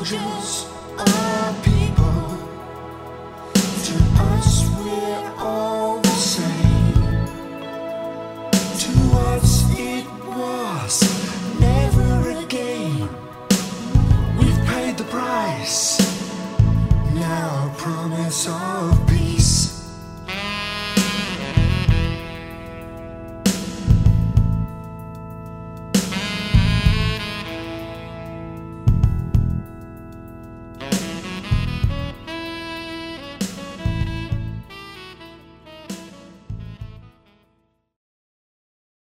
soldiers are people. To us we're all the same. To us it was never again. We've paid the price. Now a promise of